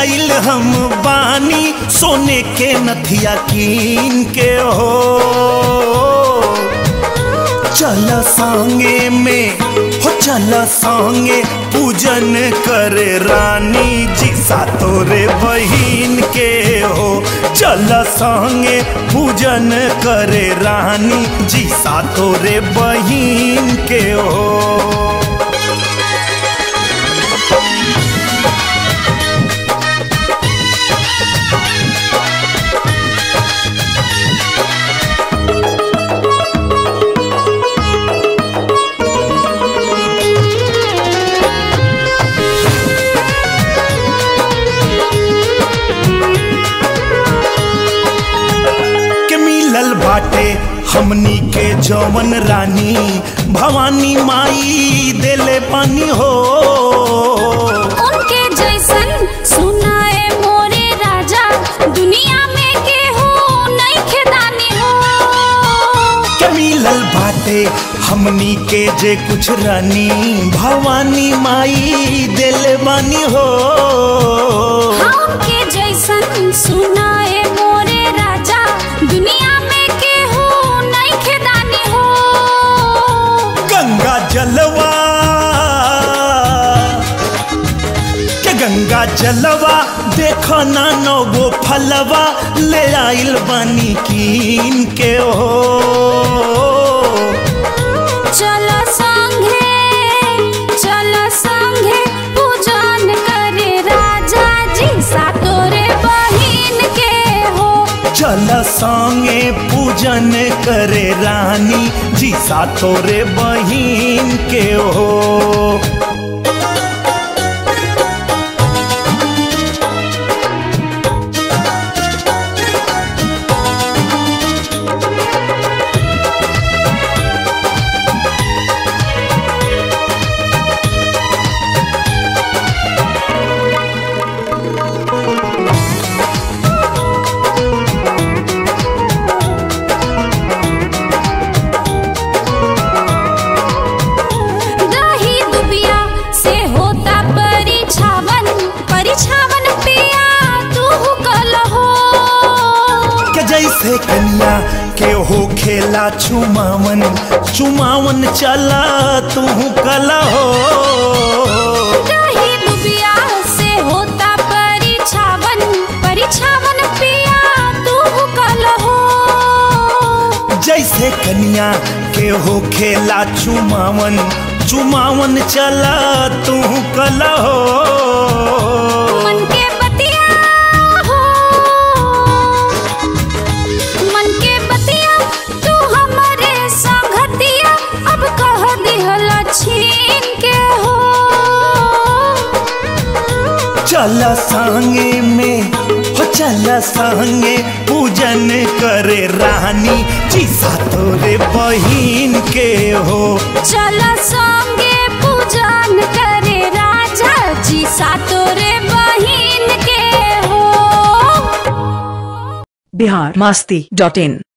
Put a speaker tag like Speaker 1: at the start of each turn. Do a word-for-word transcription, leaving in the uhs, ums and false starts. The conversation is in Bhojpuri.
Speaker 1: आइल हम बानी सोने के नथिया कीन के हो। चल संगे में हो चल संगे पूजन करे रानी जी सातोरे बहिन के हो। चल संगे पूजन करे रानी जी सातोरे बहिन के हो। बाटे हमनी के जवन रानी भवानी माई देले पानी हो।
Speaker 2: उनके जैसन सुनाए मोरे राजा दुनिया में केहू नहीं खेदानी हो।
Speaker 1: के मिलल बाटे हमनी के जे कुछ रानी भवानी माई देले बानी हो।
Speaker 2: हाँ, उनके जैसन सुनाए मोरे राजा दुनिया
Speaker 1: जलवा के गंगा जलवा देखो ना नौगो फलवा ले आइल बानी कीन के हो।
Speaker 2: चल संगे चल संगे पूजन करे राजा जी सातोरे बहिन के हो।
Speaker 1: चल संगे पूजन करे रानी जी सातोरे बहिन के हो। जैसे कन्या के हो खेला चुमावन चुमावन चला तू कला हो।
Speaker 2: दही दुबिया से होता परिछावन परिछावन पिया तू कला हो।
Speaker 1: जैसे कन्या के हो खेला चुमावन चुमावन चला तू कला हो।
Speaker 2: मन के
Speaker 1: चल संगे में हो चल संगे पूजन करे रानी जी सातोरे बहिन के हो।
Speaker 2: चल संगे पूजन करे राजा जी सातोरे बहिन के हो।
Speaker 3: बिहार मस्ती डॉट इन।